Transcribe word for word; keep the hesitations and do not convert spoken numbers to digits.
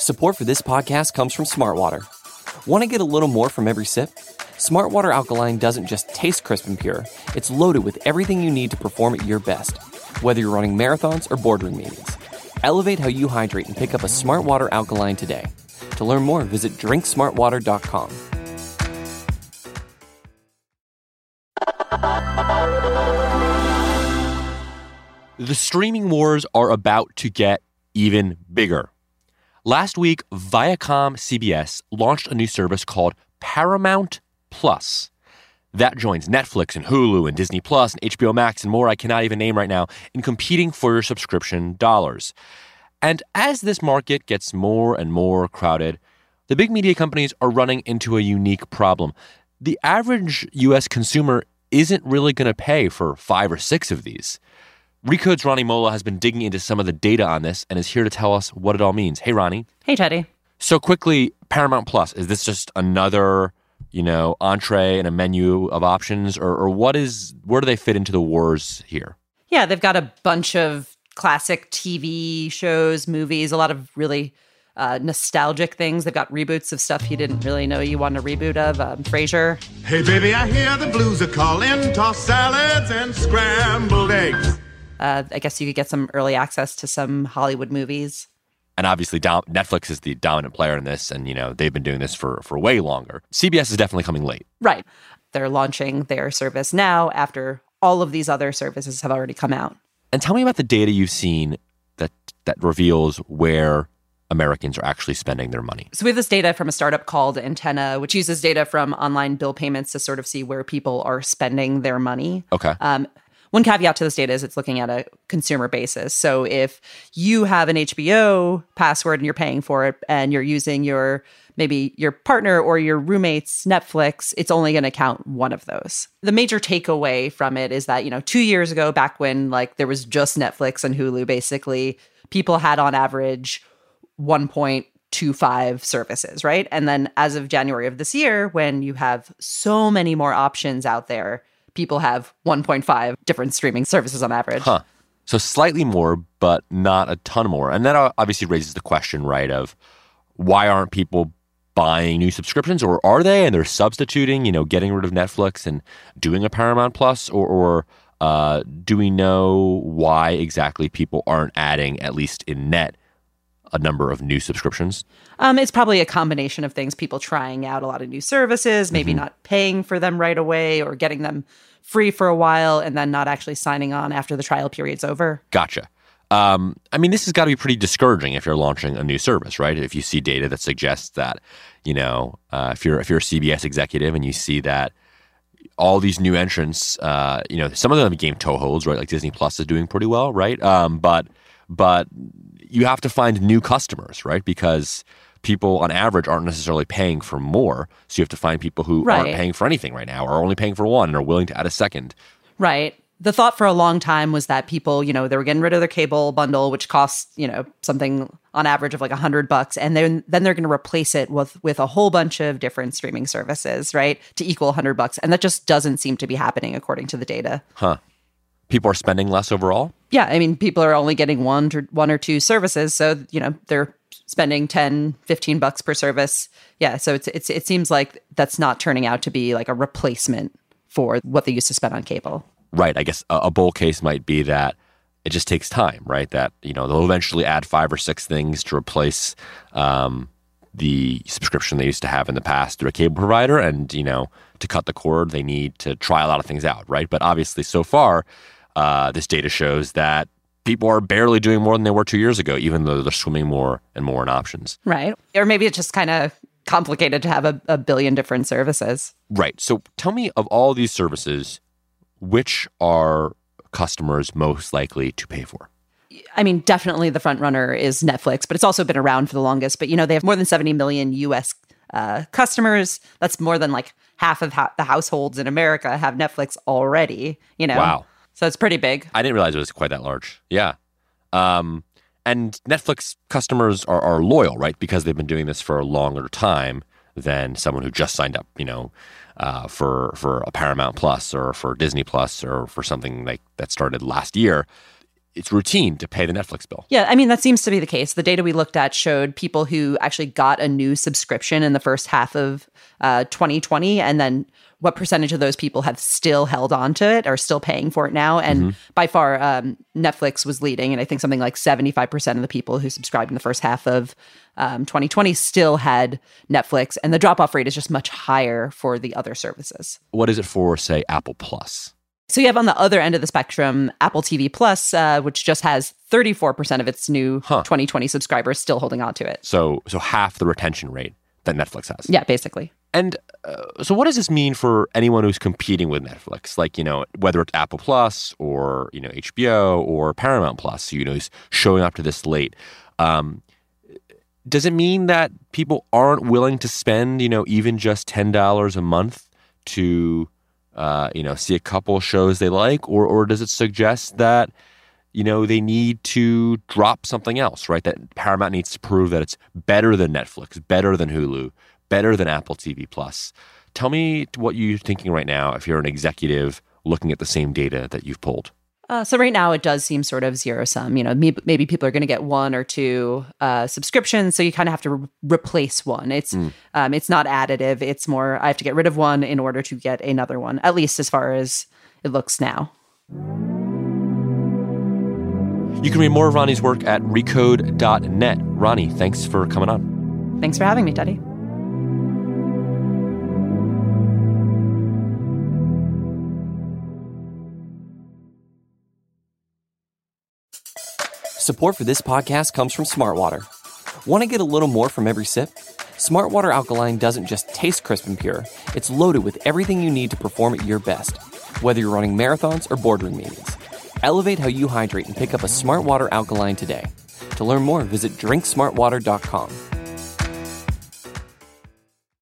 Support for this podcast comes from Smartwater. Want to get a little more from every sip? Smartwater Alkaline doesn't just taste crisp and pure, it's loaded with everything you need to perform at your best, whether you're running marathons or boardroom meetings. Elevate how you hydrate and pick up a Smartwater Alkaline today. To learn more, visit drink smartwater dot com. The streaming wars are about to get even bigger. Last week, Viacom C B S launched a new service called Paramount Plus. That joins Netflix and Hulu and Disney Plus and H B O Max and more I cannot even name right now in competing for your subscription dollars. And as this market gets more and more crowded, the big media companies are running into a unique problem. The average U S consumer isn't really going to pay for five or six of these. Recode's Ronnie Mola has been digging into some of the data on this and is here to tell us what it all means. Hey, Ronnie. Hey, Teddy. So quickly, Paramount Plus, is this just another, you know, entree and a menu of options, or, or what is, where do they fit into the wars here? Yeah, they've got a bunch of classic T V shows, movies, a lot of really uh, nostalgic things. They've got reboots of stuff you didn't really know you wanted a reboot of. Um, Frasier. Hey, baby, I hear the blues are calling. Toss salads and scrambled eggs. Uh, I guess you could get some early access to some Hollywood movies. And obviously, dom- Netflix is the dominant player in this, and, you know, they've been doing this for, for way longer. C B S is definitely coming late. Right. They're launching their service now after all of these other services have already come out. And tell me about the data you've seen that that reveals where Americans are actually spending their money. So we have this data from a startup called Antenna, which uses data from online bill payments to sort of see where people are spending their money. Okay. Um, One caveat to this data is it's looking at a consumer basis. So if you have an H B O password and you're paying for it and you're using your maybe your partner or your roommate's Netflix, it's only going to count one of those. The major takeaway from it is that, you know, two years ago, back when like there was just Netflix and Hulu, basically, people had on average one point two five services, right? And then as of January of this year, when you have so many more options out there, people have one point five different streaming services on average. Huh. So slightly more, but not a ton more. And that obviously raises the question, right, of why aren't people buying new subscriptions, or are they? And they're substituting, you know, getting rid of Netflix and doing a Paramount Plus, or, or uh, do we know why exactly people aren't adding, at least in net, a number of new subscriptions? Um, it's probably a combination of things. People trying out a lot of new services, maybe mm-hmm. not paying for them right away or getting them free for a while and then not actually signing on after the trial period's over. Gotcha. Um, I mean, this has got to be pretty discouraging if you're launching a new service, right? If you see data that suggests that, you know, uh, if you're if you're a C B S executive and you see that all these new entrants, uh, you know, some of them have game toeholds, right? Like Disney Plus is doing pretty well, right? Um, but but you have to find new customers, right? Because people on average aren't necessarily paying for more. So you have to find people who right. aren't paying for anything right now, or are only paying for one and are willing to add a second. Right. The thought for a long time was that people, you know, they were getting rid of their cable bundle, which costs, you know, something on average of like a hundred bucks. And then, then they're going to replace it with, with a whole bunch of different streaming services, right? To equal a hundred bucks. And that just doesn't seem to be happening according to the data. Huh. People are spending less overall? Yeah. I mean, people are only getting one or one or two services. So, you know, they're spending ten, fifteen bucks per service. Yeah. So it's, it's, it seems like that's not turning out to be like a replacement for what they used to spend on cable. Right. I guess a, a bull case might be that it just takes time, right? That, you know, they'll eventually add five or six things to replace um, the subscription they used to have in the past through a cable provider. And, you know, to cut the cord, they need to try a lot of things out, right? But obviously, so far, uh, this data shows that people are barely doing more than they were two years ago, even though they're swimming more and more in options. Right. Or maybe it's just kind of complicated to have a, a billion different services. Right. So tell me, of all these services, which are customers most likely to pay for? I mean, definitely the front runner is Netflix, but it's also been around for the longest. But, you know, they have more than seventy million U S uh, customers. That's more than like half of ha- the households in America have Netflix already, you know? Wow. So it's pretty big. I didn't realize it was quite that large. Yeah. Um, and Netflix customers are, are loyal, right? Because they've been doing this for a longer time than someone who just signed up, you know, uh, for for a Paramount Plus or for Disney Plus or for something like that started last year. it's routine to pay the Netflix bill. Yeah, I mean, that seems to be the case. The data we looked at showed people who actually got a new subscription in the first half of uh, twenty twenty, and then what percentage of those people have still held on to it, are still paying for it now. And mm-hmm. by far, um, Netflix was leading. And I think something like seventy-five percent of the people who subscribed in the first half of um, twenty twenty still had Netflix. And the drop-off rate is just much higher for the other services. What is it for, say, Apple Plus? So you have on the other end of the spectrum, Apple T V Plus, uh, which just has thirty-four percent of its new huh. twenty twenty subscribers still holding on to it. So, so half the retention rate that Netflix has. Yeah, basically. And uh, so what does this mean for anyone who's competing with Netflix? Like, you know, whether it's Apple Plus or, you know, H B O or Paramount Plus, you know, who's showing up to this late. Um, does it mean that people aren't willing to spend, you know, even just ten dollars a month to, uh, you know, see a couple shows they like? Or, or does it suggest that, you know, they need to drop something else, right? That Paramount needs to prove that it's better than Netflix, better than Hulu, better than Apple T V Plus. Tell me what you're thinking right now if you're an executive looking at the same data that you've pulled. Uh, so right now it does seem sort of zero sum. You know, maybe, maybe people are going to get one or two uh, subscriptions, so you kind of have to re- replace one. It's mm. um, it's not additive. It's more I have to get rid of one in order to get another one, at least as far as it looks now. You can read more of Ronnie's work at recode dot net. Ronnie, thanks for coming on. Thanks for having me, Teddy. Support for this podcast comes from Smartwater. Want to get a little more from every sip? Smartwater Alkaline doesn't just taste crisp and pure. It's loaded with everything you need to perform at your best, whether you're running marathons or boardroom meetings. Elevate how you hydrate and pick up a Smartwater Alkaline today. To learn more, visit drink smart water dot com.